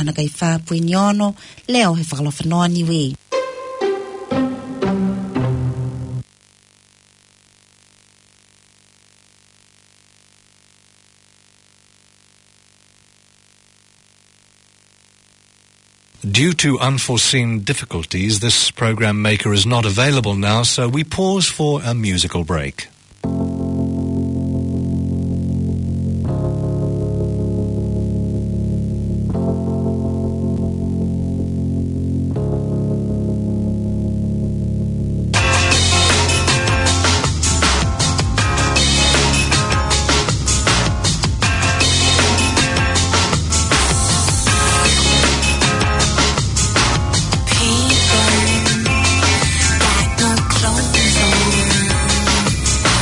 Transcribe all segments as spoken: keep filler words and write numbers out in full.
ana kai whāpuiniono, leo he whakalawhanoa niwe. Due to unforeseen difficulties, this program maker is not available now, so we pause for a musical break. People got no clothes on.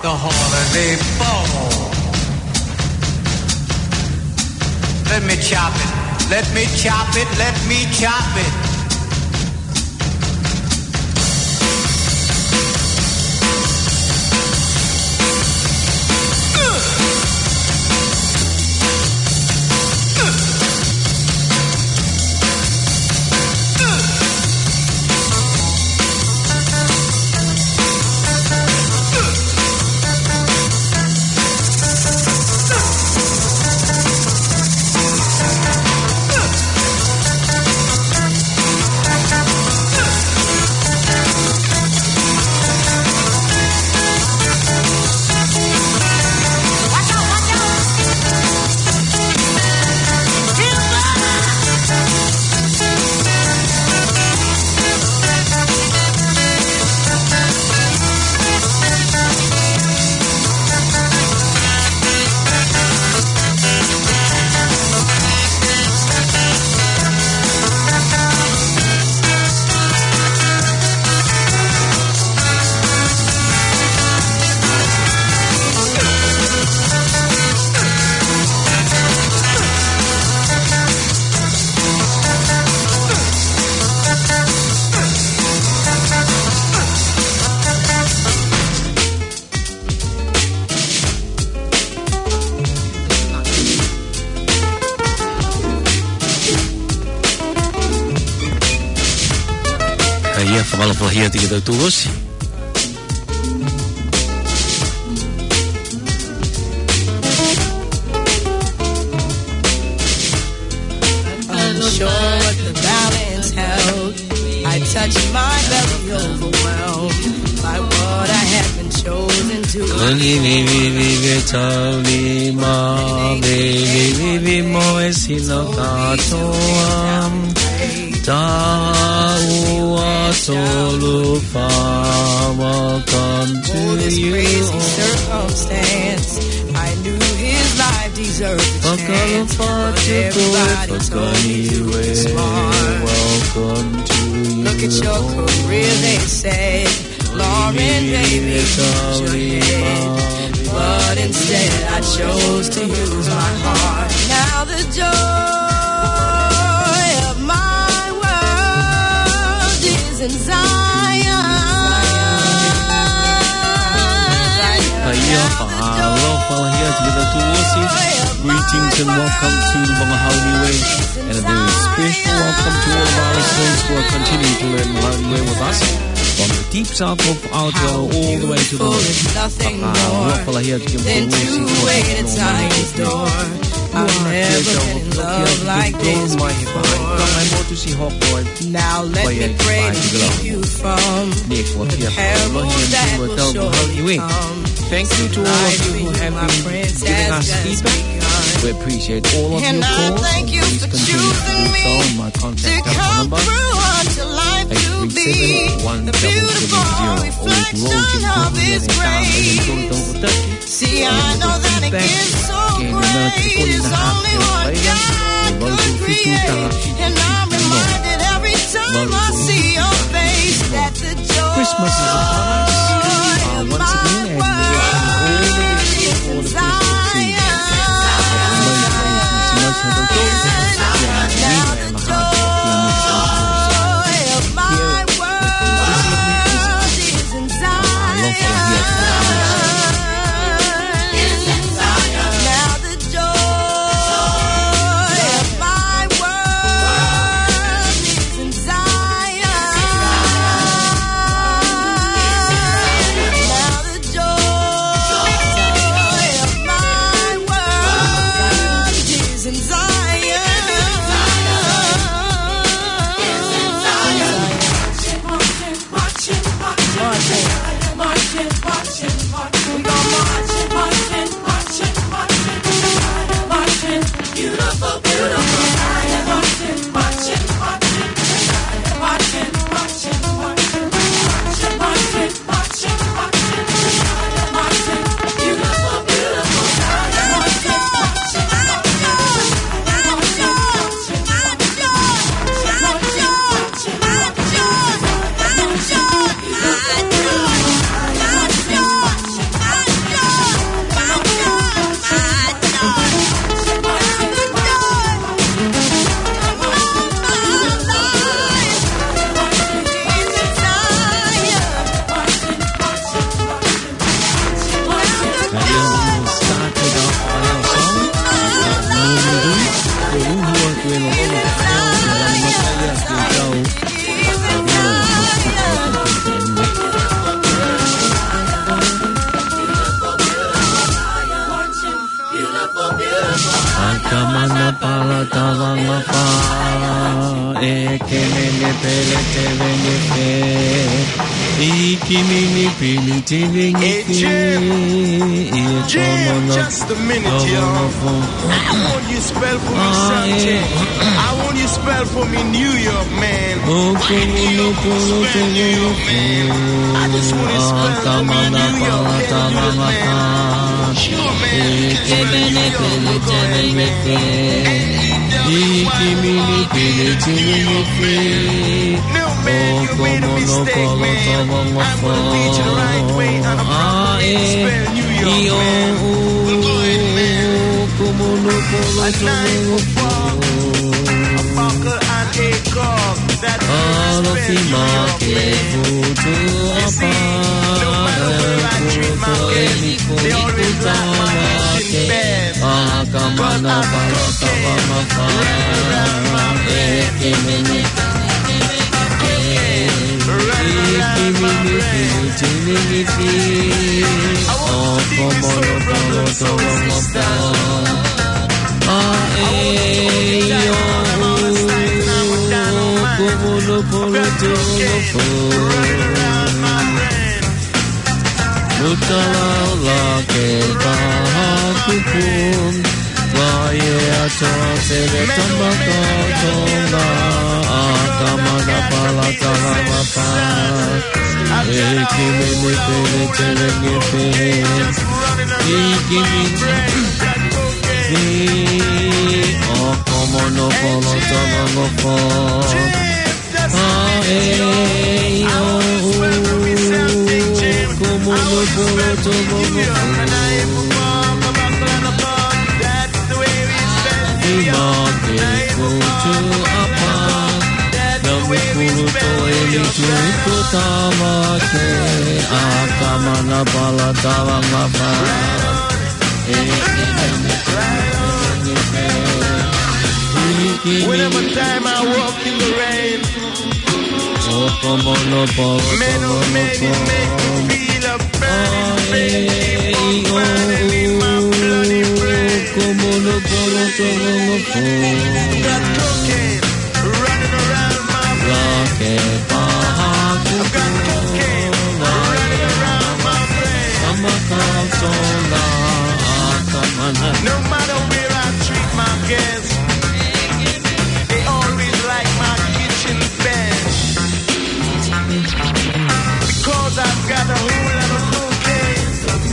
the holiday ball. Let me chop it, let me chop it, let me chop it. Ia whamalapalahia te kitau tūosi. Unsure what the balance held, I touched my belly overwhelmed by what I had been chosen to Kali vivi vivi tali ma vivi vivi mo esino katoam Ta'ua solufa, welcome to you. Crazy circumstance, I knew his life deserved a chance, but everybody told me you were smart. Welcome to you. Look at your career, they said, Lauren, baby, use your head. But instead I chose to use my heart. Now the joy of my in Zion. Greetings and welcome to Mahoney Way, and a very special welcome to all of our listeners who are continuing to learn Mahoney Way with us from the deep south of Aotearoa all the way to the north. Nothing more than to wait at Zion's door. I've never been in love like this before. Now let me pray to keep you from the parables that will surely come. Thank you to all of you who have been giving us feedback. We appreciate all of and your calls. I thank you Please for continue to choosing do so me on my to contact come number. through until life to be the beautiful reflection of His grace. See, I know that it gets so great. It's only what God could create. And I'm reminded every time I see your face that the joy Christmas is upon us. Uh, once again, and we are all the wishes for the Christmas season. Ikimini pili tiling Jim, just a minute, yo. I want you spell for me something. I want you spell for me New York, man. New York, spell New York, man. I just want you spell for me New York, man. Sure, man. New York, go ahead, man. Ikimini pili tiling No, man, you made a mistake, man. I'm gonna teach you the right way on a proper way to spell New York, man. Well, go ahead, man. A nine for four, a buckle and a cock. That's how you spell New York, man. You see, no matter where I treat my guests, they always like my kitchen bed. But I'm cooking, running around my brain. I want to dig this soul brother and soul sister. I want to hold that on my side and I'm a down man. I'm cooking, running around my brain. Mutala ke bahakupun Waye atose tambaka tonga Akamana pala talamapa Ekimini pele telengepe Ikimini Okomono polo talamapa Aeyo Komono polo talamapa Akamana bala dalam apa? Whenever time I walk in the rain, men who make it make me feel a burning pain. Burning in my bloody brain. Got cocaine running around my brain. I've got cocaine running around my brain. No matter where I treat my guests, they always like my kitchen bench. Because I've got a whole lot of cocaine.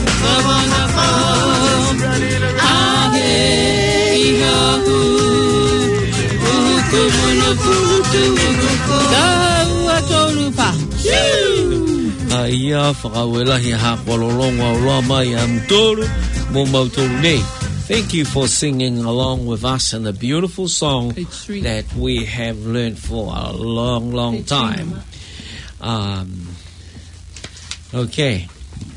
Running around. Ia whakawelahi hapololonga rama yam toru mo mautoro nei. Thank you for singing along with us in the beautiful song that we have learned for a long, long time. Um, okay.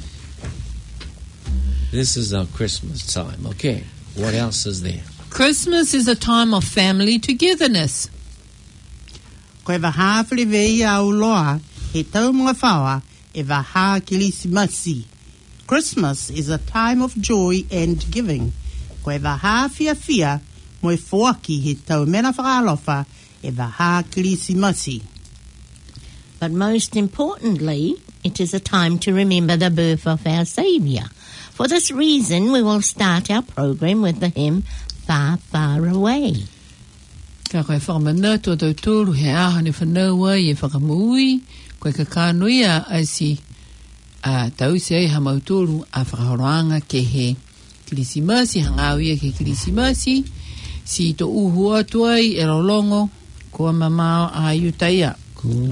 This is our Christmas time. Okay. What else is there? Christmas is a time of family togetherness. Koe wahawhiri vei au loa, he tau mga whawa, e waha kilisimasi. Christmas is a time of joy and giving. Koe waha fia fia, mo e whoaki he tau mena whakalofa, e waha kilisimasi. But most importantly, it is a time to remember the birth of our Saviour. For this reason, we will start our program with the hymn, Far, Far Away. Ka koe whakamana tō tau tōru he aha ne whanaua i e whakamui, koe ka kānuia ai si a tau se ai ha mautōru a whakahoroanga ke he kilisimasi, hangawia ke kilisimasi, si tō uhu atuai e rolongo, kua mamao a iutaia. Kua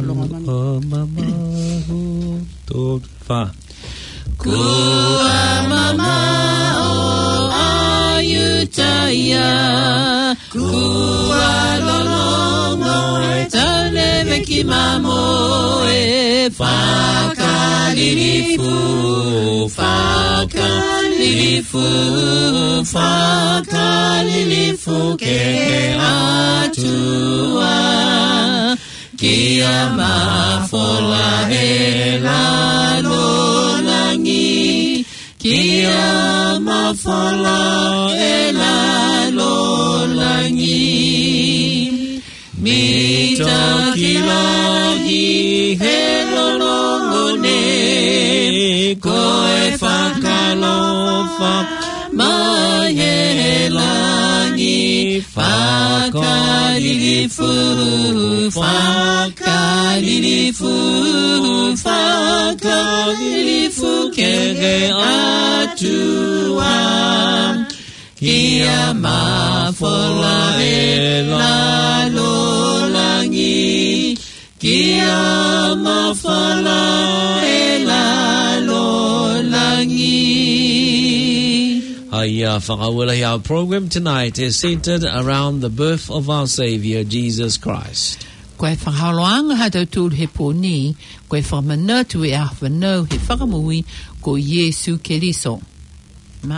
mamao tō wha. Kua mamao a iutaia, kua lolongo e taule veki mamo e whakalilifu, whakalilifu, whakalilifu ke atua, kia mafola e lalo langi, kia mafola e lalo langi. Mita kilahi he lolongo koe whakalofa mai he langi whakaririfu whakaririfu whakaririfu kere atua kia mawhola e lalo langi kia mawhola e lalo langi. Hiya, whakawela. Our program tonight is centered around the birth of our Saviour, Jesus Christ. Koe whakaloanga ha tau tūru he pōni, koe whamanatu e a whanau he whakamui ko Yesu Keriso. Ma.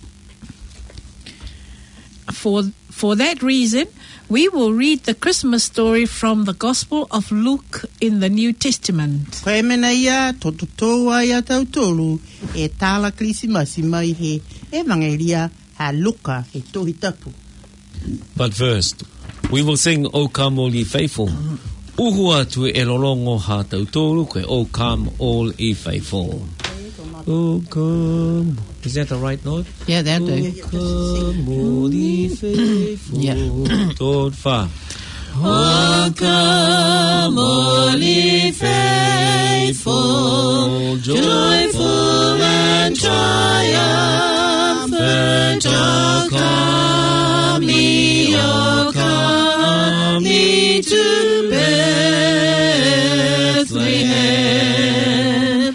For, for that reason, we will read the Christmas story from the Gospel of Luke in the New Testament. Koe mena ia, toto toa ia tau tolu, e tāla krisimasi mai he evangelia ha Luka he tohi tapu. But first, we will sing O Come All Ye Faithful. Uhua tu e lolongo ha tautoro koe O Come All Ye Faithful. O come. Is that the right note? Yeah, that do. O come all ye faithful. Yeah. Tod fa. O come all ye faithful, joyful and triumphant, O come ye, O come ye to Bethlehem.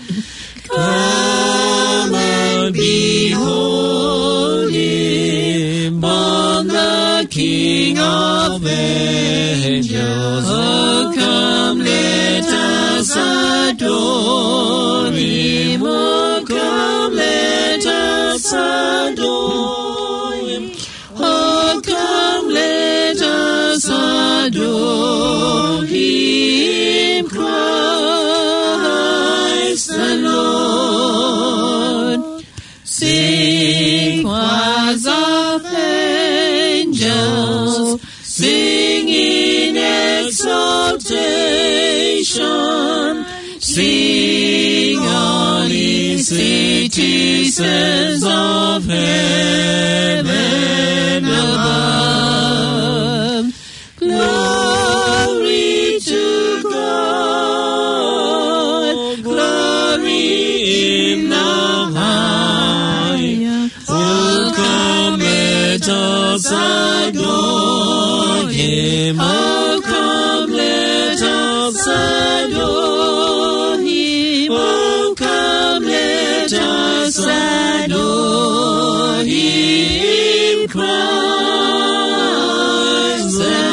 Come and behold him, born the King of angels. Oh, come, let us adore him. Oh, come, let us adore him. Oh, come, let us adore him, Christ the Lord. Sing choirs of angels, sing in exaltation, sing all ye citizens of heaven above. Glory to God, glory in the highest. Oh, come, let us adore him. Oh, come, let us adore him. Oh, come, let us adore him, Christ the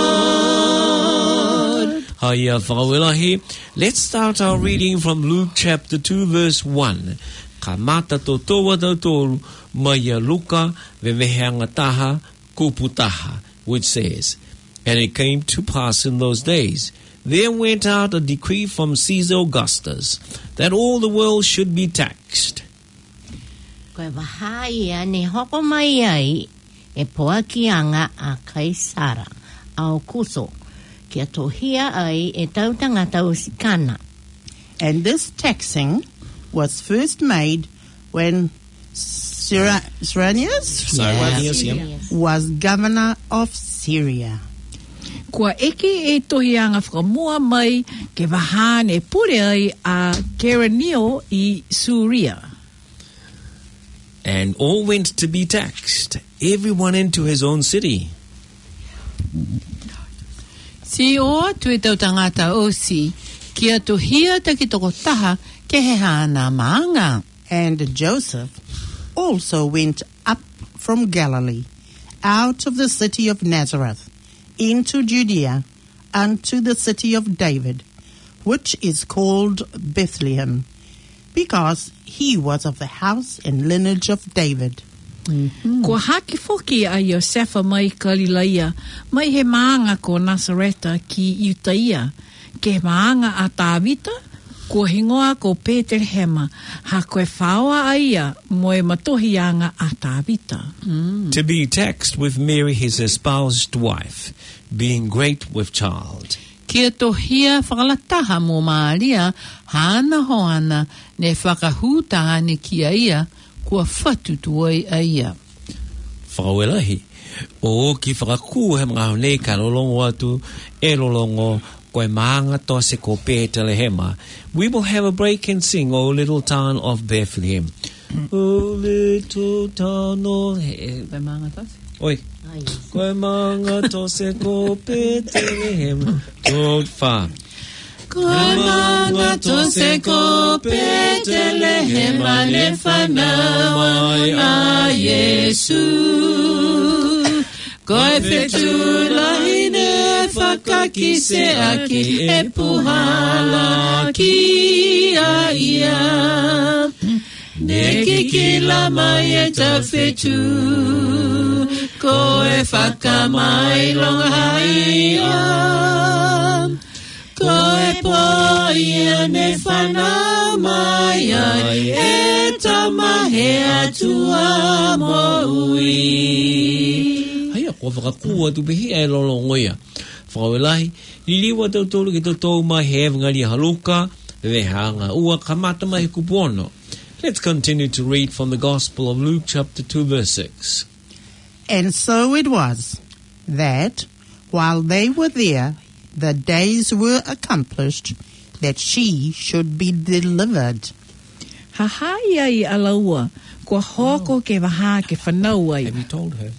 Lord. Hiya, whakawelahi. Let's start our reading from Luke chapter two, verse one. Ka mata to toa tau toru, maya Luka veveheanga taha kuputaha, which says, And it came to pass in those days, there went out a decree from Caesar Augustus, that all the world should be taxed. Koe wahaia ne hoko mai ai e poakianga a Kaisara ao kuso kia tohia ai e tautanga tausikana. And this taxing was first made when Syra- Cyrenius Cyrenius, yeah. was governor of Syria. Kua eke e tohianga whakamua mai ke wahane pure ai a Kerenio I Suria. And all went to be taxed, everyone into his own city. Si oa tu e tau tangata o si, kia tu hia te ki toko taha ke he hana maanga. And Joseph also went up from Galilee, out of the city of Nazareth, into Judea, unto the city of David, which is called Bethlehem, because he was of the house and lineage of David. Mm-hmm. Kua haki foki a Iosefa mai Galileia, mai he maanga ko Nasareta ki Utaia, ke maanga a Tāvita, ko hingoa ko Peterhema, ha koe whaoa aia mo e matohianga a Tāvita. Mm. To be taxed with Mary his espoused wife, being great with child. Kia tohia whakalataha mō Māria, hana hoana ne whakahūtahane kia ia, kua whatutuai a ia. Whakawelahi, o ki whakakū he mga hone ka lolongo atu, e lolongo, koe maanga tose ko pētele hema. We will have a break and sing O Little Town of Bethlehem. O little town of... Koe maanga tose? Oi. Koe maanga tose ko Bethlehem. Don't fa. Koe maanga tose ko Bethlehem, ane whanawai a Yesu. Koe whetulahi ne whakakise aki e puhala ki a ia. Ne kiki lama e ta whetu, koe whakamai longa haia. Koe po ia ne whanau mai ai, e tamahe atua mo ui. Haia, ko whakakua tu pehi e lolongo ia. Whakawelahi, liliwa tau tolu ki tau tau mai he ngari haluka, ve hanga ua kamata mai kupono. Let's continue to read from the Gospel of Luke chapter two verse six. And so it was that while they were there, the days were accomplished that she should be delivered. Hahai ai alaua, kua hoko ke waha ke whanau ai. Have you told her?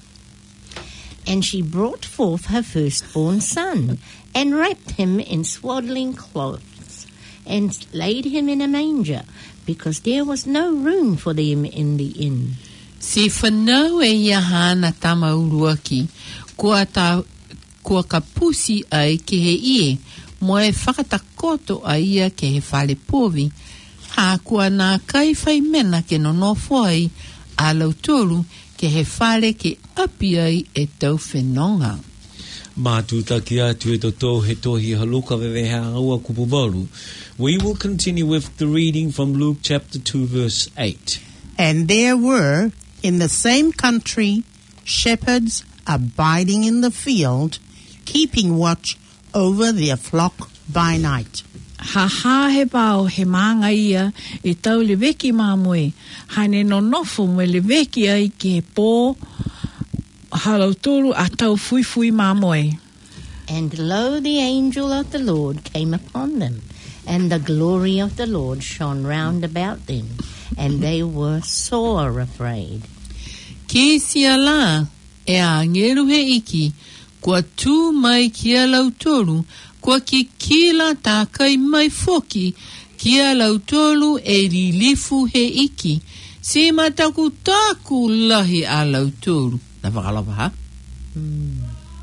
And she brought forth her firstborn son, and wrapped him in swaddling clothes, and laid him in a manger, because there was no room for them in the inn. Si whanau e ia hana tama uruaki, kua, ta, kua ka pusi ai ke he ie, mo e whakatakoto a ia ke he whale povi, ha kua nā kai whai mena ke nono whai, a lautoru ke he whale ke api ai e tau whenonga. Mātuta ki atu e toto he tohi haluka veweha ua kupuwaru. We will continue with the reading from Luke chapter two verse eight. And there were in the same country shepherds abiding in the field, keeping watch over their flock by night. Ha ha he pao he maanga ia e tau le veki māmoe, hane no nofo me le veki ai ke pō halauturu a tau fui fui māmoe. And lo, the angel of the Lord came upon them, and the glory of the Lord shone round about them, and they were sore afraid. Ki sia la, e a ngeru he iki, kua tū mai kia lautoru, kua ki kila tā kai mai foki, kia lautoru e rilifu he iki, si mataku tāku lahi a lautoru. Na whakalapa ha? Mm.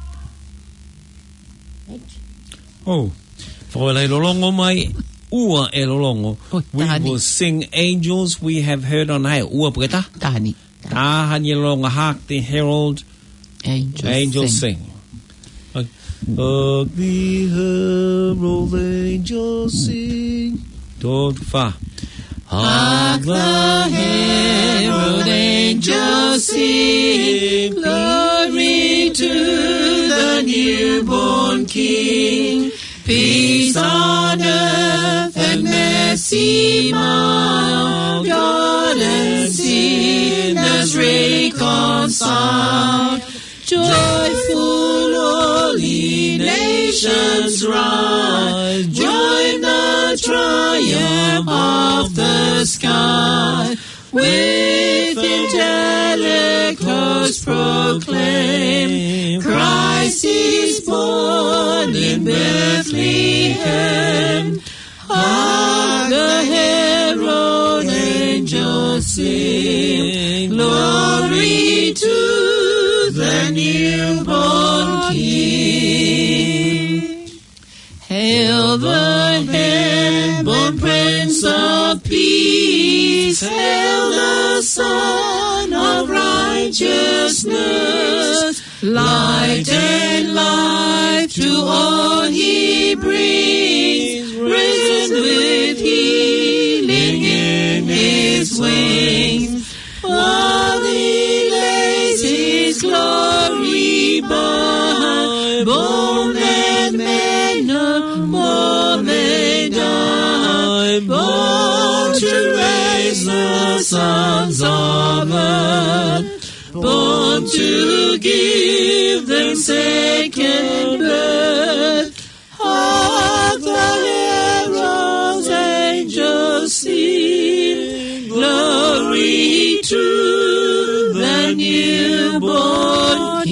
Oh, whakawelai lolongo mai, ua e lolongo. Oh, we will sing Angels We Have Heard on High. Ua puketa? Tahani. Tahani lolonga hark the herald. Angels, Angels sing. sing. Hark the herald angels sing. Don't fa. Hark the herald angels sing, glory to the newborn King. Peace on earth and mercy mild, God and sinners reconciled. Joyful all ye nations rise, join the triumph of the sky. With angelic hosts proclaim, Christ is born in Bethlehem. Hark the herald angels sing, glory to the newborn King. Hail the heaven-born Prince of Peace, hail the Son of Righteousness. Light and life to all he brings, risen with healing in his wings. While he lays his glory by, born that men I'm born to raise the sons of earth, born to give them second birth. Hark the heralds, angels sing, glory to the newborn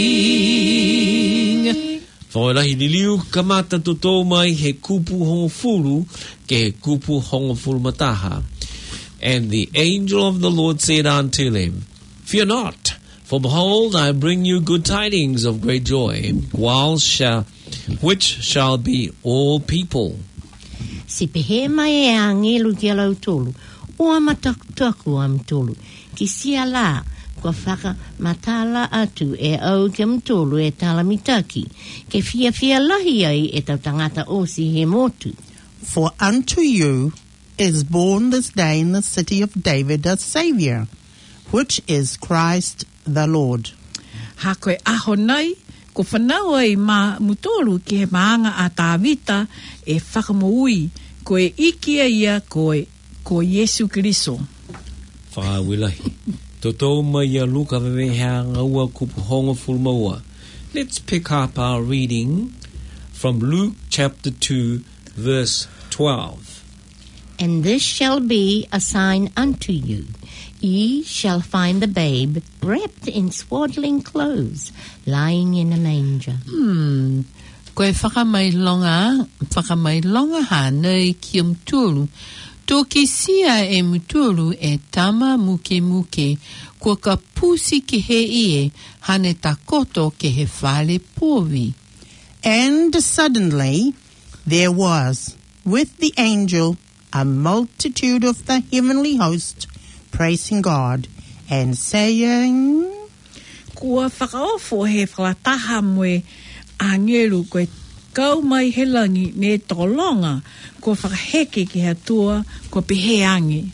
King. Whaelahi ni liu kamata toto mai he kupu hongo fulu ke he kupu hongo fulu mataha. And the angel of the Lord said unto him, Fear not, for behold, I bring you good tidings of great joy, whilst shall, which shall be all people. Si pehe mai e angelu ki alau tolu, ua mataku am tolu, ki sia la, kua whaka matala atu e au ke mtolu e talamitaki, ke fia fia lahi ai e tau tangata osi he motu. For unto you is born this day in the city of David a Saviour, which is Christ the Lord. Ha koe aho nei, ko whanau ai mā mutolu ki he maanga a Tāwita e whakamoui, koe ikia ia koe, ko Yesu Kristo. Whaawilahi. Toto mai a luka vevehea ngaua kupu hongo fulmaua. Let's pick up our reading from Luke chapter two, verse twelve. And this shall be a sign unto you. Ye shall find the babe wrapped in swaddling clothes, lying in a manger. Hmm. Koe whakamailonga, whakamailonga hanei ki mtulu. Toki sia e mutulu e tama muke muke, kua ka pusi ki he ie, hane takoto ke he whale povi. And suddenly there was with the angel a multitude of the heavenly host, praising God and saying, Kua whakaofo he whakataha moe angelu koe kau mai he langi ne tolonga, kua whakaheke ki hatua kua piheangi.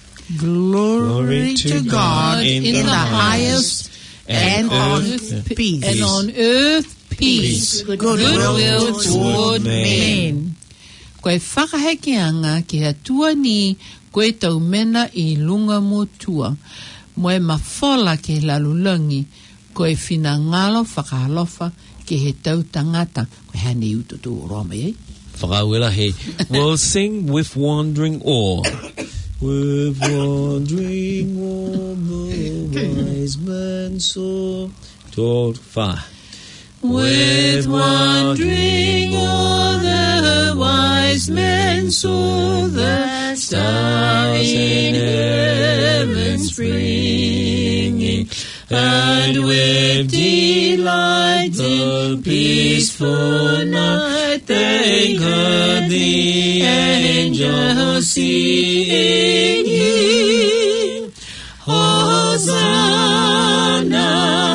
Glory to God in the highest, and on earth peace. And on earth peace, goodwill toward men. Koe whakahekeanga ki hatua ni koe tau mena I lunga motua. Moe mawhola ke lalulangi, koe whina ngalo whakahalofa ke he tau tangata. Koe hane ututu roma ei. Whakawelahi. We'll sing with wandering awe. With wandering awe, the wise man saw. Tot fa. With wandering o'er the wise men saw the star in heaven springing, and with delight the peaceful night they heard the angels singing, Hosanna,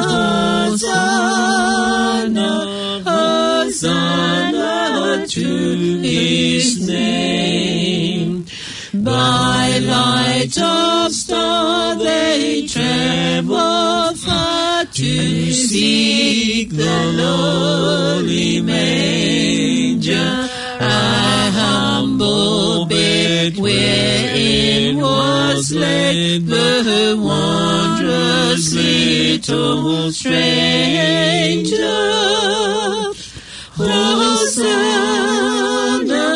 Hosanna, Hosanna to his name. By light of star they travel far to seek the lowly manger, a humble bed wherein was laid the wondrous little stranger. Hosanna,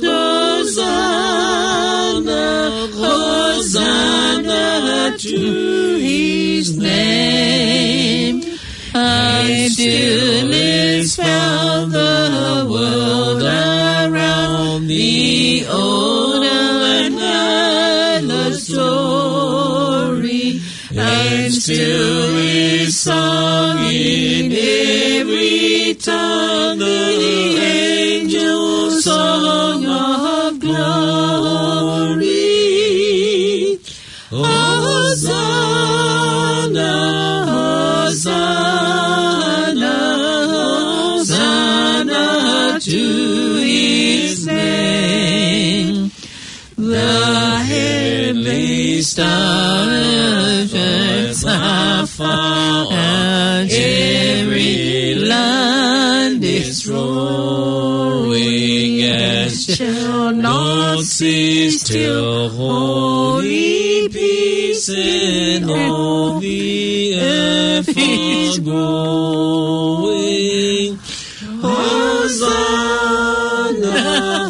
Hosanna, Hosanna to his name. And still is found the world around the old and endless story, and still is sung in every tongue the angels' song of glory. Hosanna, Hosanna, Hosanna to his name. The heavenly stars are far, and every land is rolling as not sit still, holy peace in all the earth is growing. Hosanna,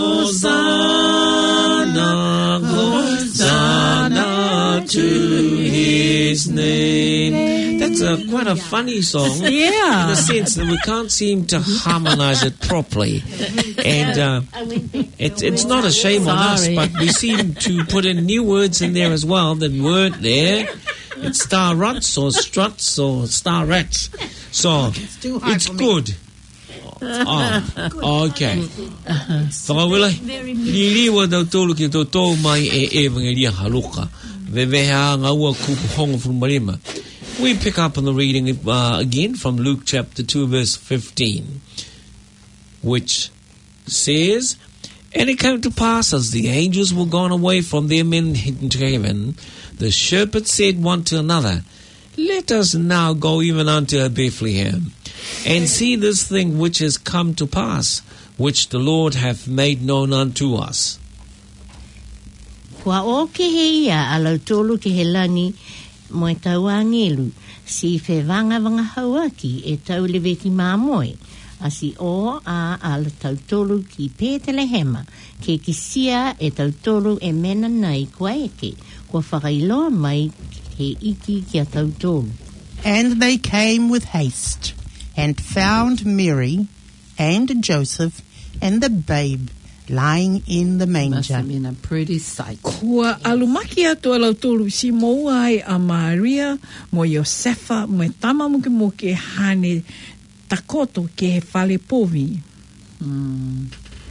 Hosanna, Hosanna to his name. That's a, quite a funny song. Yeah. In the sense that we can't seem to harmonize it properly. And uh, it, it's not a shame on us, but we seem to put in new words in there as well that weren't there. It's star ruts or struts or star rats. So it's good. Oh, okay. Whakawila, ni liwa tau tolu ki tau tau mai e evangelia haluka. Veveha ngaua kupu hongo from Marima. We pick up on the reading uh, again from Luke chapter two verse fifteen, which says, and it came to pass as the angels were gone away from them into heaven, the shepherds said one to another, let us now go even unto Bethlehem, and see this thing which has come to pass, which the Lord hath made known unto us. Kua o ke he ia a lau tolu ke he lani mo e tau angelu, si fe vanga vanga hauaki e tau lewe ki māmoe, a si o a a la tau tolu ki Bethlehem, ke ki sia e tau tolu e mena nei kua eke, kua whakailoa mai he iki ki a tau tolu. And they came with haste, and found Mary and Joseph and the babe lying in the Must manger. have been a pretty sight. Kua alumaki atu a lautolu si mo ai a Maria mo Iosefa mo e tama mo ke mo ke hane takoto ke he whale povi. Mm.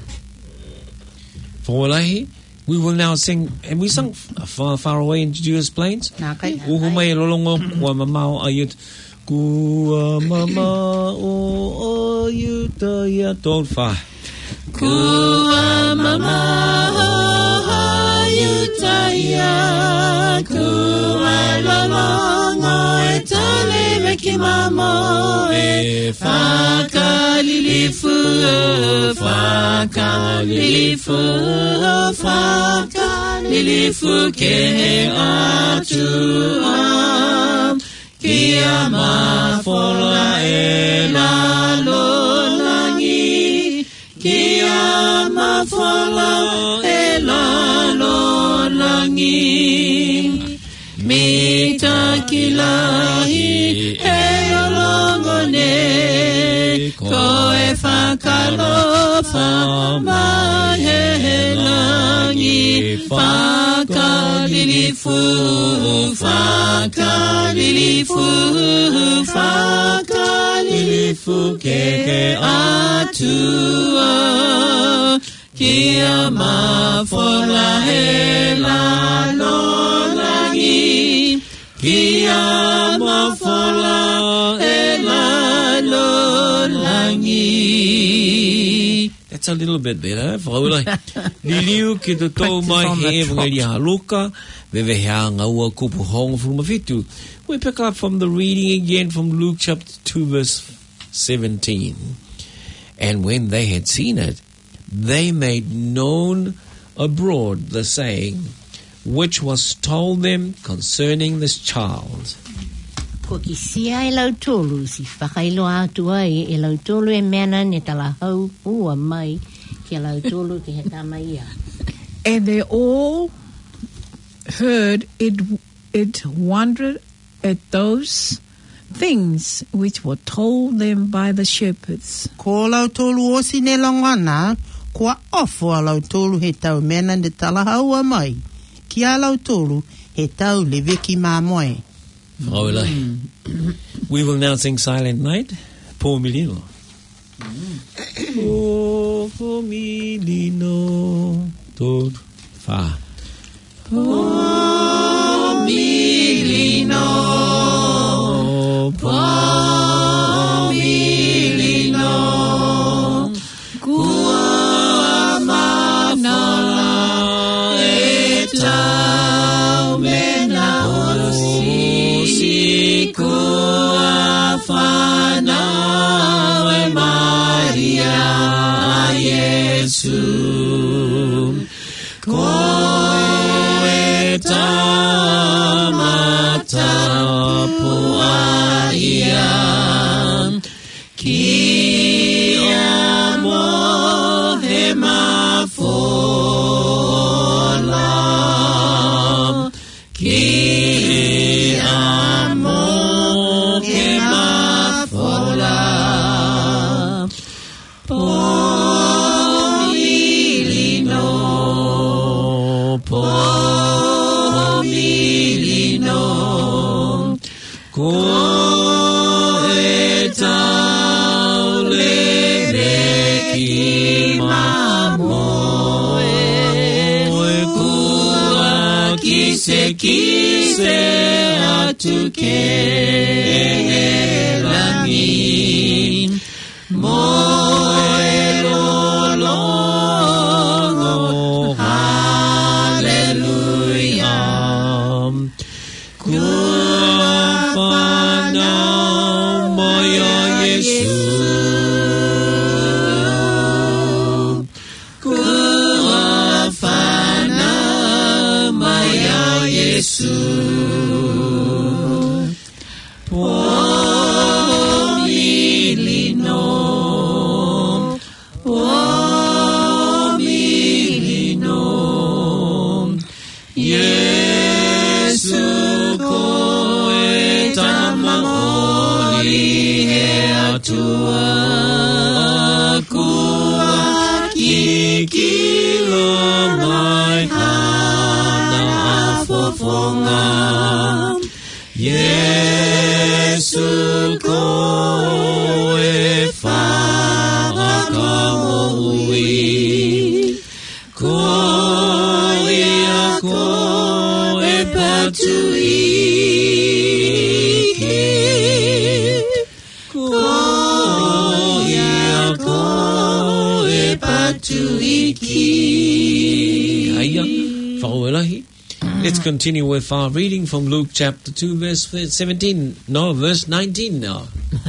Fawalahi, we will now sing, and we sung Far, Far Away in Judas Plains. Nā kai. Uhu mai lolongo kua mamao ayut. Kua mamao o ayuta ya tolfa. Kua mamao ayuta ya, kua lolongo e tole me ki mamo e whakalilifu, whakalilifu, whakalilifu ke he atua, kia mafola e la lolangi, kia mafola e la lolangi, mita kilahi e lolongone, ko e whakalofa mahelangi, whakalilifu, whakalilifu, whakalilifu ke atua, kia mafola he la lolangi, kia mafola he la lolangi. That's a little bit better. Liliu ki to tau mai he evangelia haluka, vevehea ngaua kupu hongo from mafitu. We pick up from the reading again from Luke chapter two verse seventeen. And when they had seen it, they made known abroad the saying which was told them concerning this child. Ko ki sia e lau tolu, si whakailo atu ai e lau tolu e mena ne tala hau ua mai ki lau tolu ki he tamaia. And they all heard it, it wondered at those things which were told them by the shepherds. Ko lau tolu osi ne longana, kua ofo a lau tolu he tau mena ne tala haua mai. Ki a lau tolu he tau lewe ki māmoe. We will now sing Silent Night, Po Milino. Po Po Milino, Tod Fa. Po Milino, Po Milino, kua manola e tau mena osi, kua whanau e Maria Yesu. fola ki amo ke mafola pomilino pomilino ko se kise atu ke langin moelolongo hallelujah kuafana moyo Yesu kuafana moyo Yesu pomilino pomilino Yesu koe tamangoli he atua kua kikilongai hana afofonga Yesu koe whakamoui koe a koe patuike koe a koe patuike Aia, whakawelahi. Let's continue with our reading from Luke chapter two, verse seventeen. No, verse nineteen now.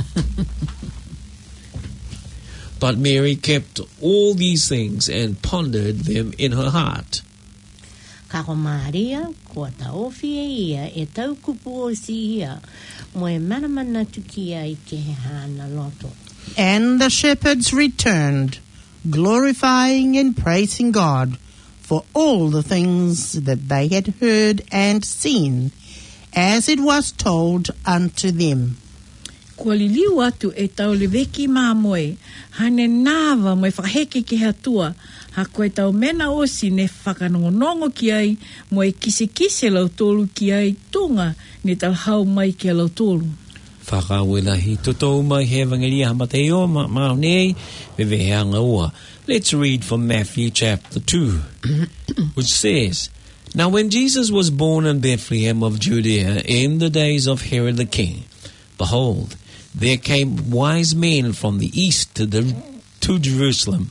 But Mary kept all these things and pondered them in her heart. Kako Maria, kua taofia ia, e tau kupu o si ia, mo e manamana tukia I ke he hana loto. And the shepherds returned, glorifying and praising God for all the things that they had heard and seen, as it was told unto them. Kua liliu atu e tau leveki māmoe, hane nāwa mai whakaheke ki hea tua, ha koe tau mena osi ne whakanongonongo ki ai, mo e kise kise lau tolu ki ai tunga ne tau hau mai ki a lau tolu. Whakawelahi tutou mai he vangelia hamateo ma mao nei, veveheanga ua. Let's read from Matthew chapter two, which says, Now when Jesus was born in Bethlehem of Judea in the days of Herod the king, behold, there came wise men from the east to, the, to Jerusalem.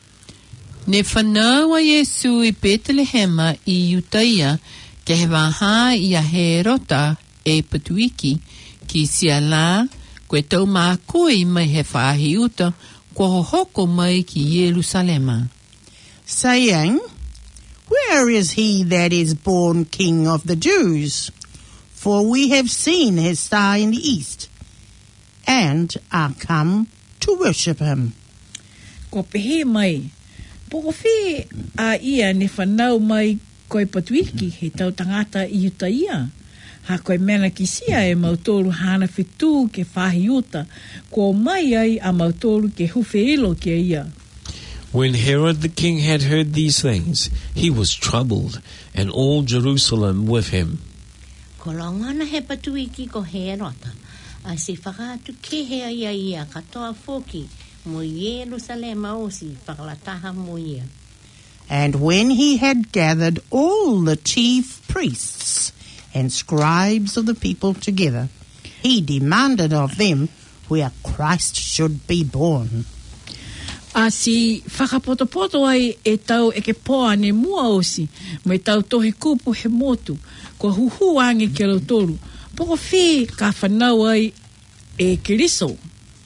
Ne whanaua Yesu I Betlehema I Utaia, ke he waha I a Herota e Patuiki, ki sia la, koe tau maa koe mai he whaahi uta, kua hoko mai ki Jerusalema. Saying, Where is he that is born King of the Jews? For we have seen his star in the east, and are come to worship him. Ko pehe mai, poko whi a ia ne whanau mai koe Patuiki he tau tangata I Utaia. Ha koe mena ki sia e mautoru hana whetū ke whahi uta, ko mai ai a mautoru ke huwhe ilo ke ia. When Herod the king had heard these things, he was troubled, and all Jerusalem with him. Ko longana he Patuiki ko Herota, a si whakatu ke hea ia ia katoa foki mo Jerusalema osi whakalataha mo ia. And when he had gathered all the chief priests and scribes of the people together, he demanded of them where Christ should be born. A si whakapotopoto ai e tau e ke poa ne mua osi, mo e tau tohe kupu he motu, ko huhu ange ke lautoru, poko whi ka whanau ai e Keriso.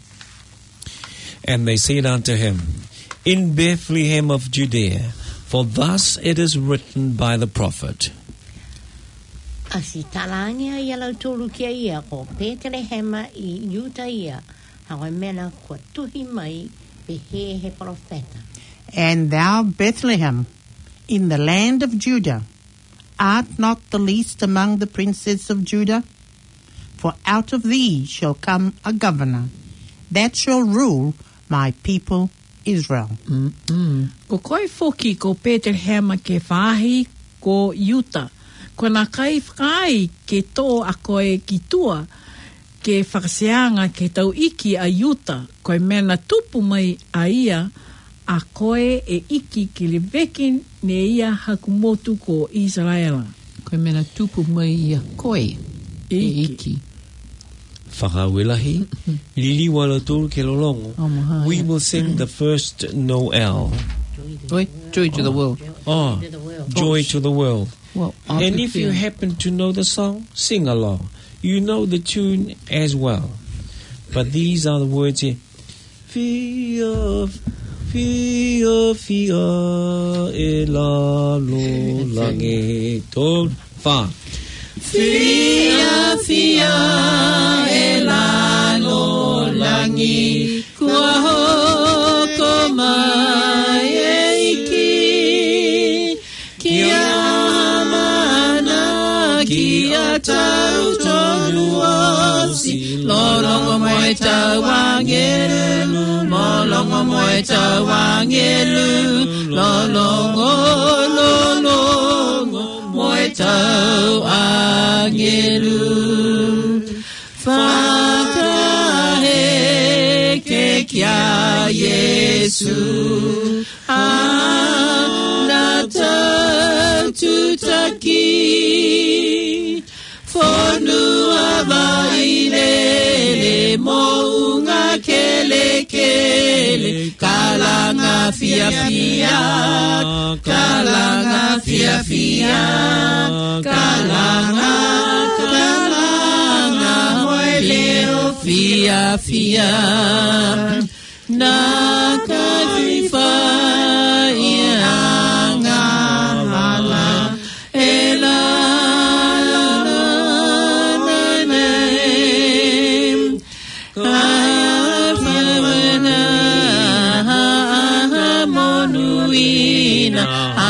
And they said unto him, In Bethlehem of Judea, for thus it is written by the prophet. A si talania ia lautoru kia ia ko Betlehema I Utaia, hawa mena kua tuhi mai pe he he profeta. And thou, Bethlehem, in the land of Judah, art not the least among the princes of Judah? For out of thee shall come a governor, that shall rule my people Israel. Mm-hmm. Ko koe foki ko Bethlehem ke whahi ko Yuta. Ko nā kai whakai ke tō a koe ki tua, ke whakaseanga ke tau iki a Yuta, koe mena tupu mai a ia, a koe e iki ki le veki ne ia hakumotu ko Israela. Koe mena tupu mai ia koe e iki. Whakawelahi, lili wala tōru ke lolongo. Oh, we will sing the first Noel. Joy, joy to the world. Oh, joy to the world. Well, and if you happen to know the song, sing along. You know the tune as well. But these are the words here. Fia, fia, fia, e la lo lange tō fa. Fia, fia, e la lo langi, kua hoko mai e iki, kia mana, kia tau tonu osi, lolongo moe tau angelu, lolongo moe tau angelu, lolongo, lolongo, moe tau angelu. Whakahe ke kia Yesu, ana tau tutaki, whonua wailele mo unga kele kele, kalanga fia fia, kalanga fia fia, kalanga, kalanga, moeleo fia fia, na kafifa ianga hala, ela la la na na monuina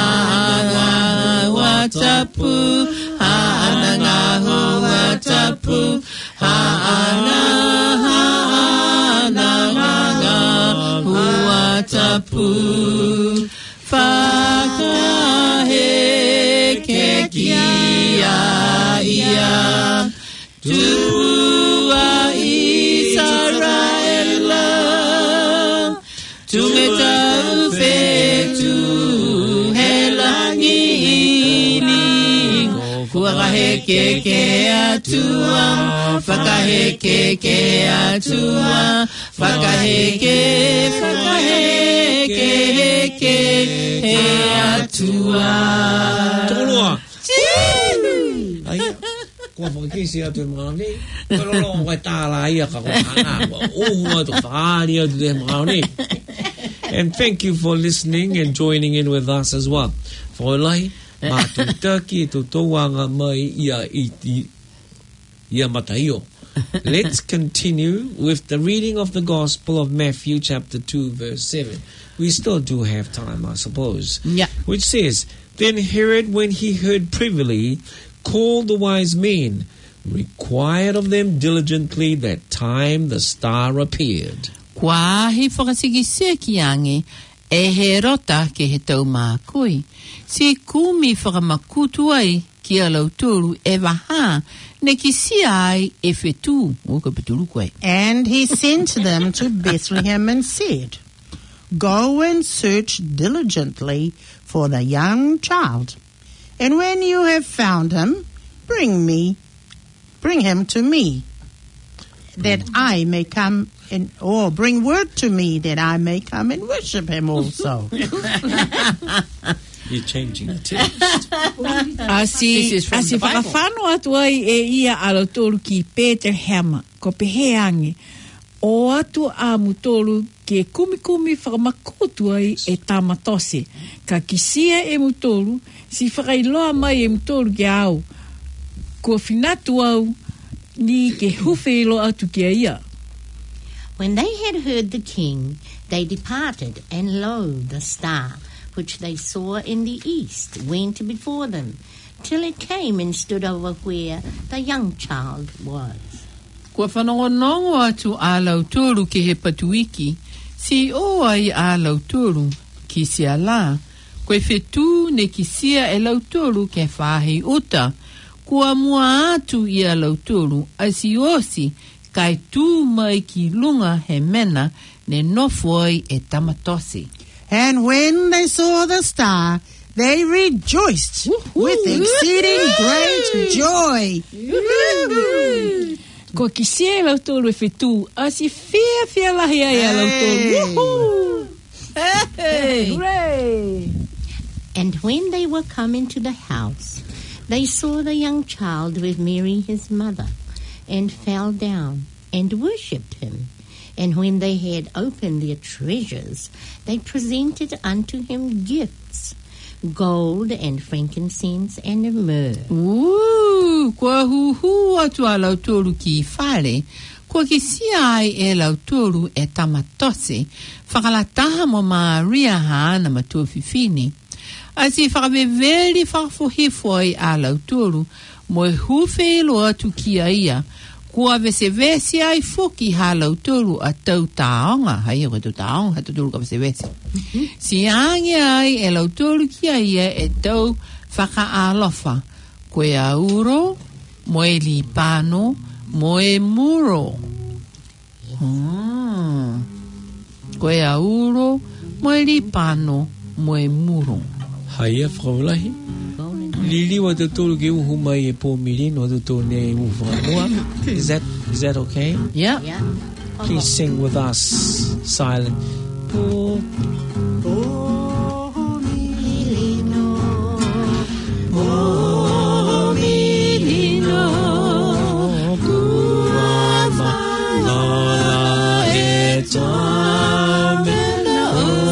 watapu haana ho watapu haana haana ho watapu whakahe ke kia ia tua Israela tunge tau fetu Whakaheke ke atua, whakaheke ke atua, whakaheke, whakaheke, heke, he atua. Tōroa! Ai, kua whakakesi atu e maone, koe lolo koe tāla ia ka koe hana, kua ohua to whaari atu te maone. And thank you for listening and joining in with us as well. Whaolai, mātou taki e tō tōwanga mai ia iti ia mataio. Let's continue with the reading of the Gospel of Matthew chapter two verse seven. We still do have time, I suppose. Yeah. Which says, Then Herod, when he heard privily, called the wise men, required of them diligently that time the star appeared. Kua he whakasigisea ki ange, e he rota ke he tau mākui. Si kumi whakamakutu ai ki a lauturu e waha, ne ki si ai e whetū. O ka peturu koe. And he sent them to Bethlehem and said, Go and search diligently for the young child, and when you have found him, bring me, bring him to me, that I may come and, or bring word to me that I may come and worship him also. You're changing the text. Asi, asi whakawhano atu ai e ia alotolu ki Bethlehem, ko peheange. O atu a mutolu ke kumi kumi whakamakotu ai e tamatose. Ka kisia e mutolu, si whakailoa mai e mutolu ke au. Ko whinatu au, ni ke huwhelo atu kia ia. When they had heard the king, they departed, and lo, the star, which they saw in the east, went before them, till it came and stood over where the young child was. Kua whanongonongo atu a lautoro ke he patuiki, si o ai a lautoro ki si ala, koe whetū ne ki sia e lautoro ke whahi uta, kua mua atu i a lautoro, a si osi kai tū mai ki lunga he mena ne nofoi e tamatosi. And when they saw the star, they rejoiced Woo-hoo. with exceeding great joy. Ko ki se lautoro e whetū, a si whia whia lahi ai a lautoro. Hey! Hooray! And when they were come into the house, they saw the young child with Mary his mother, and fell down and worshipped him. And when they had opened their treasures, they presented unto him gifts, gold and frankincense and myrrh. Ooh, kua huhu atu a lautoro ki whare, kua ki sia ai e lautoro e tamatose, whakalataha mo Maria haana matua whiwhini. Asi whakaweweri whakafuhifoi a lautoro, mo e hufelo atu ki a ia, kua vese vese ai foki ha lautoro a tau taonga, hai o tau taonga, ha tautoro ka vese vese. Si ange ai e lautoro ki a ia e tau whaka alofa, koe a uro, mo e lipano, mo e muro. Hmm. Koe a uro, mo e lipano, mo e muro. Hai a whakaulahi. Lili wa tautoro ke uhu mai e pō mirin wa tautoro ne uhu whakamoa. Is that, is that okay? Yeah. Yeah. Please sing with us, silent. Pō, Oh, Milino, oh, Milino, kua Lola e tamena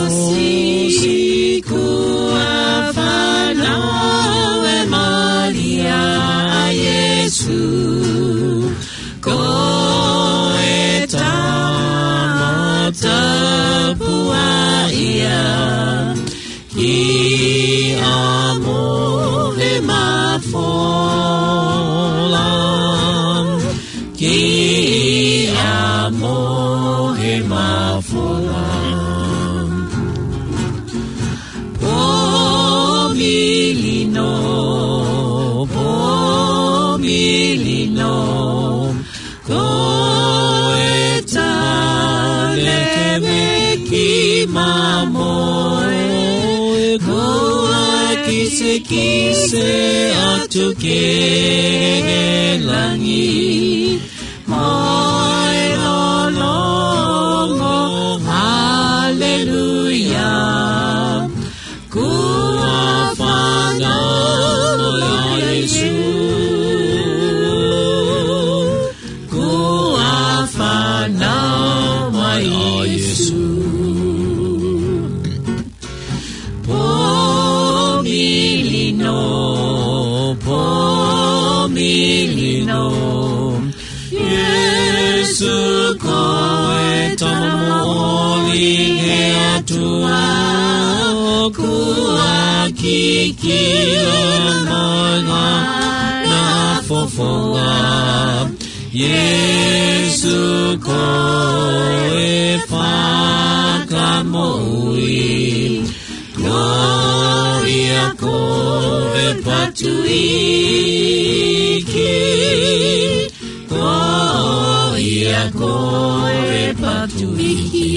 osi kua whanau e Maria a Yesu ko e tamata pua ia ki amo he mafola ki amo he mafola po milino po milino ko e tale ki mamoe ko a kise kise atu ke langi moe lolongo hallelujah kua whanau a Yesu kua whanau a Yesu po milino po milino Yesu ko e tamoli he atua kua kiki mana na fofonga Yesu ko e whakamoi gloria ko e patuiki gloria ko e patuiki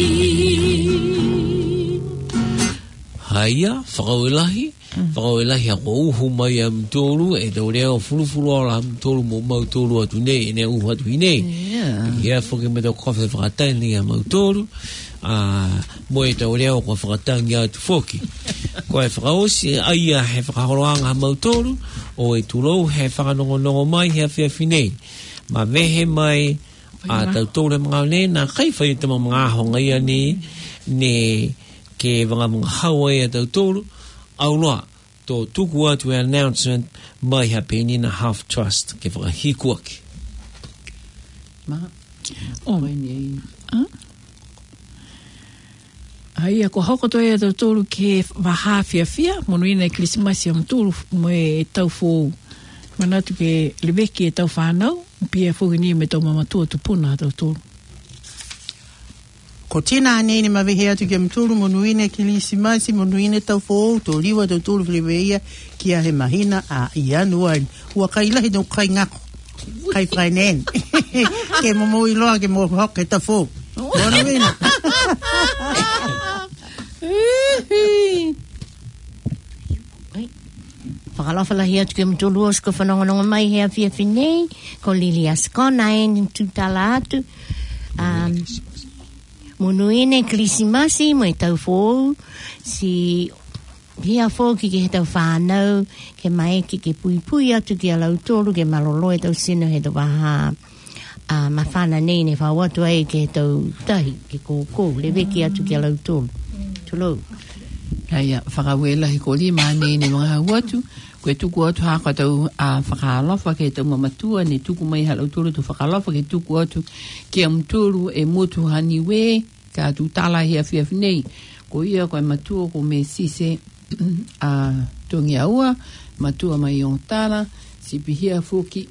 Haia, whakauelahi, whakauelahi a ko uhu mai a mtoru, e tau reo furufuru ala mtoru mo mautoru atu nei, e ne uhu atu i nei. Ia whake me tau kawhi whakataini a mautoru, mo e tau reo kwa whakatangi atu whoki. Ko e whakaosi, aia he whakahoroanga a mautoru, o e turou he whakanongonongo mai hea whiawhi nei. Ma vehe mai a tau tōre mga nei, nā kai whai tama mga ahonga ia ni, ne ke wanga mga hawa e tau tōru, au loa, tō tuku atu e announcement mai ha Penina Half Trust ke whakahikuaki. Ma, o mai nei, Ai, ko hoko toi e tau tōru ke waha fia fia, mono ina e Krismasi am tōru mo e tau fōu. Manatu ke leweki e tau whānau, pia fōki ni me tau mamatua tupuna tau tōru. Ko tēnā nei ni mawehe atu ki am tōru mono ina e Krismasi, mono ina e tau fōu, tō liwa tau tōru whileweia, ki a he mahina a i anua, ua kailahi tau kai ngako, kai whainen. Ke momo i loa ke mo hoke tau fōu. Mono ina. Whakalawhalahi atu ke mtulu o sko whanongononga mai hea fia whinei, ko Lili Ascona e ni tūtala atu. Um, Munuine Krismasi mo e tau fōu, si hia fōki ke he tau whānau, ke maeki ke pui pui atu ki a lautoru, ke malolo e tau sino he tau waha. Uh, ma whana nei ne whawatu ai ke tau tahi, ke kōkō, leweki atu ki a lautoru. Tulu. Haia, whakawela he ko lima nei ne mga hauatu, koe tuku atu haka tau a whakalofa ke tau mamatua, ne tuku mai ha lautoru tu whakalofa ke tuku atu ki a mturu e motu hani we, ka tu tala hea fia finei. Ko ia koe matua ko me sise a tongi aua, matua mai o tala, si pihia fuki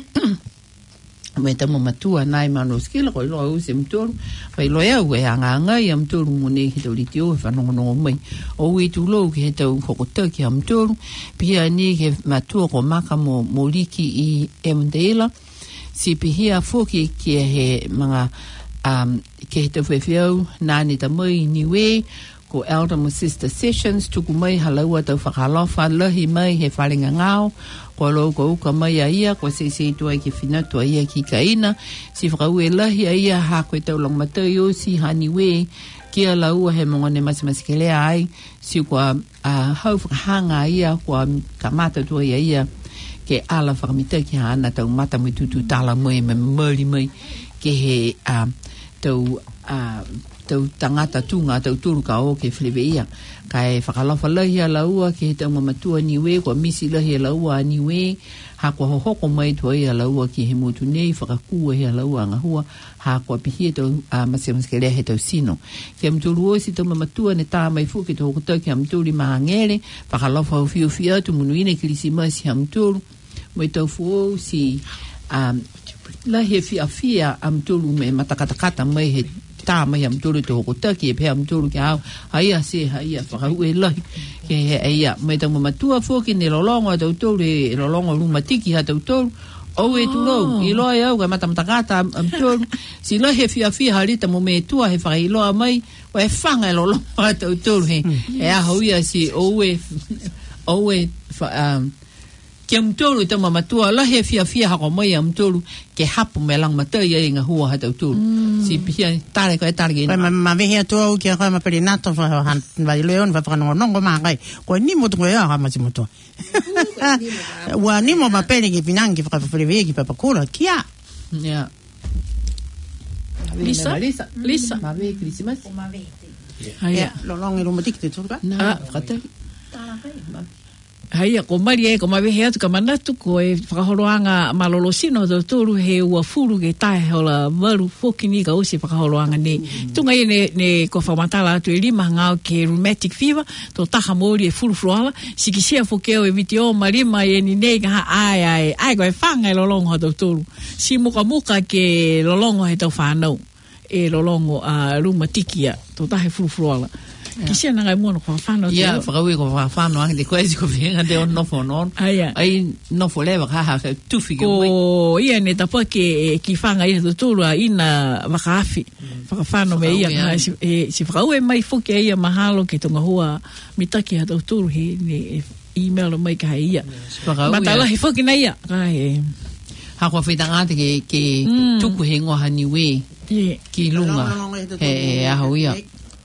me tamo matua nai mano skila ko loa u se mtoro pai loa u e anga anga i mtoro mone ki tau liti o e whanongono mai o i tu lo ki he tau whakotau ki a mtoro pia ni ke matua ko maka mo moliki i Emondela si pihia foki ki he mga um, ke he tau whewhiau nani ta mai niwe ko Elder mo Sister Sessions tuku mai halaua tau whakalofa lahi mai he whalinga ngao ko lo ko ka mai ia ko se se to ai ki fina to ia ki kaina si frau e lahi ia ha ko te long mateo si hani we ki ala u he mongone mas mas ke le ai si ko a hau hanga ia ko ka mata to ia ia ke ala farmita ki ana tau mata me tutu tala mai me mali mai ke he a tau a tau tangata tunga tau turu ka o ke fleveia kai whakalofa lahi a laua ke he tau mamatua niwe kua misi lahi a laua niwe ha kua hohoko mai tua i a laua ki he motu nei whakakua he a laua anga hua ha kua pihi e tau a masemaskelea he tau sino ke amturu o si tau mamatua ne tā mai fu ke tau hokotau ke amturi mahangere whakalofa o fio fia tu munuine Krismasi amturu mai tau fuo si um, lahi e fia fia amturu me matakatakata mai he tā mai am tūru te hokotau ki e pēr am tūru ki hau haia se haia whakau e lahi ke he eia mai tau mamatua fōki ne lolongo a tau tūru e lolongo rumatiki ha tau tūru au e tūrou i loa e au ka matamatakata am tūru si lahi e fia fia harita mo me tua he whakai loa mai o e whanga e lolongo a tau tūru he e ahau ia si au e au e ke amtoro i tama matua lahi fia fia hako mai amtoro ke hapu me lang mata ia inga hua hatau tūru si pihia tare ko e tare ki ma ma vehe atua au ki a koe ma peri nato vai leon vai whakanongonongo maa kai koe nimo tuko ea ha masi mutua ua nimo ma peri ki pinangi whakawhawhirewe ki papakura kia ya Lisa Lisa Lisa ma vehe Krismasi ma vehe haya lolongi rumatiki te tūru ka na kata Haia, ko mari e, ko mawehe atu ka manatu, ko e whakahoroanga malolosino tau tōru he ua furu ke tae hola waru whoki ni ka osi whakahoroanga ne. Mm. Tunga e ne, ne ko whamatala atu e lima ngau ke rheumatic fever, tō taha mōri e furu fruala, siki sia whoki au e viti o marima e ni nei ka ha ai ai, ai ko e whanga e lolongo ha tau tōru. Si muka muka ke lolongo he tau whanau, e lolongo a uh, rheumaticia, tō taha e furu fruala. Kisia nanga mono ko whanau. Ia, whakaui ko whanau ange te koezi ko whienga te on nofo non. Aia. Ai nofo lewa ka ha ka tuwhi ke ui. Ko ia ne tapa ke ki whanga ia tuturu a ina wakaafi. Whakawhanau me ia. Si whakaue mai whuki a ia mahalo ke tonga hua mitaki ha tuturu he ne email mai ka ia. Matala he whuki na ia. Ha kua whitangate ke ke tuku he ngoha ni we. Ki lunga. He aho ia.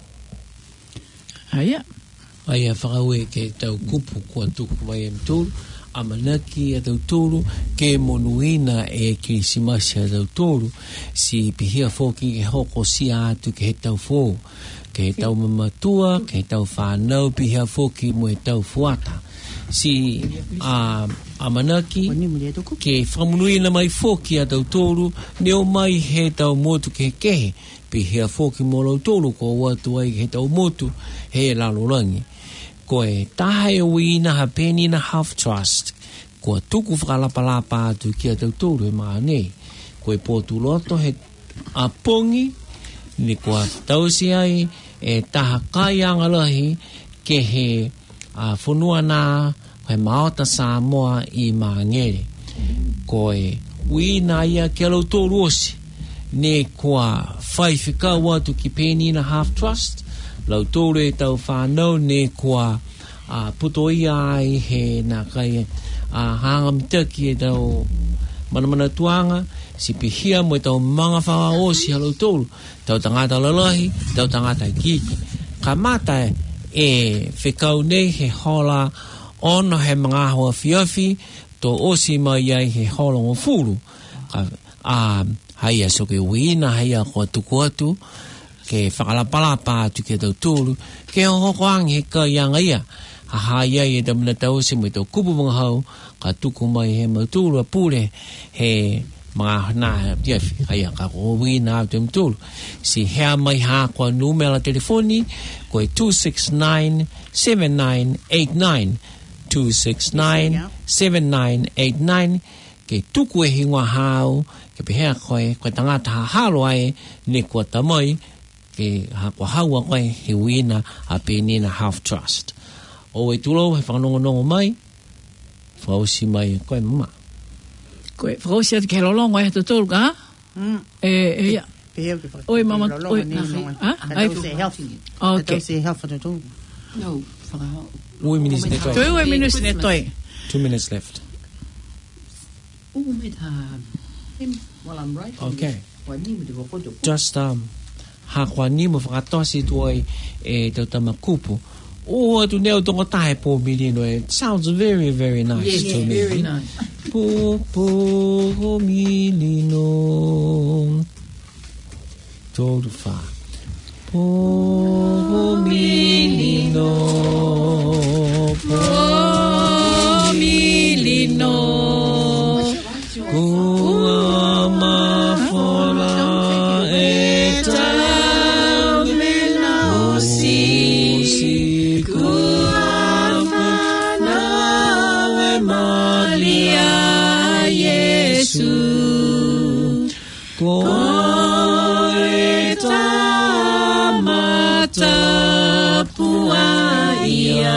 Aia. Aia whakaue ke tau kupu kua tuku mai em tūru, a manaki a tau tūru, ke monuina e Krismasi a tau tūru, si pihia fōki ke hoko si atu ke he tau fō, ke he tau mamatua, ke he tau whanau, pihia fōki mo he tau fuata. si a a manaki ke whamunui na mai foki a tau tōru neo mai he tau motu ke kehe pe hea foki mo lau tōru ko watu ai he tau motu he lalorangi ko e tahe o ina ha Penny na Half Trust ko tuku whakalapalapa atu ki a tau tōru e maa nei ko e pōtu loto he a pongi ni ko a tausi ai e taha kai angalahi ke he a whunua nā he maota Samoa i Mangere. Ko e uina ia ke lau tōru osi. Ne kua whai whikau atu ki Penny na Half Trust. Lau tōru e tau whanau ne kua uh, puto ia ai he nā kai uh, hanga mitaki e tau manamana tuanga. Si pihia mo e tau manga whaga osi a lau tōru. Tau tangata lalahi, tau tangata kiki. Ka mata e whikau nei he hola ono he mga hoa fiafi to osi mai ai he holongo furu a uh, haia so ke wina haia ko tuku atu ke whakalapalapa atu ke tau tūru ke hoko angi he ka ianga ia ha haia i e tamina tau si mo i tau kupu mga hau ka tuku mai he mautūru a pure he mga hana fiafi haia ka ko wina atu mtūru si hea mai ha kwa numera telefoni ko e two six nine seven nine eight nine two six nine seven nine eight nine ke tuku e hinga hao ke pehea koe koe tangata ha halo ai ne kua tamai ke ha kua haua koe he wina a Penny na Half Trust o e tulo he whanongonongo mai whausi mai koe mama koe whausi ati ke lolongo e hata tolu ka e e ia oi mama oi nahi ha? Ai tau se health na tolu no whakahau Two minutes ne toi. Two minutes ne toi. Two minutes left. Oh, met haar. Well, I'm right. Okay. Just um, ha kwa ni mo whakatosi tuoi e tau tamakupu. Oh, tu neo tonga tae po milino. It sounds very, very nice yes, to yeah, me. Very nice. Po po milino. Todo fa. Po milino. Po milino. Kua mafola e tau melosi. Kua whanau e malia Yesu. Ko e tamata pua ia.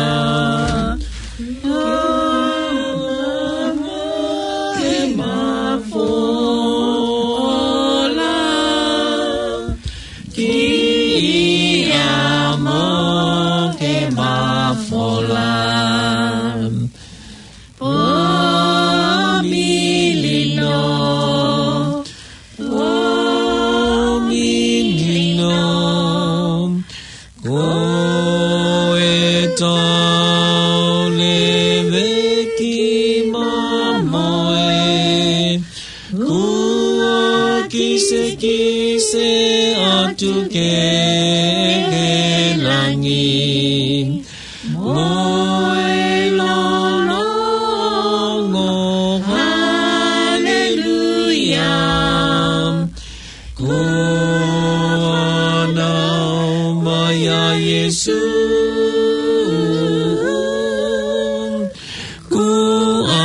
Kise atu ke langi moe lolongo hallelujah ko na maya Yesu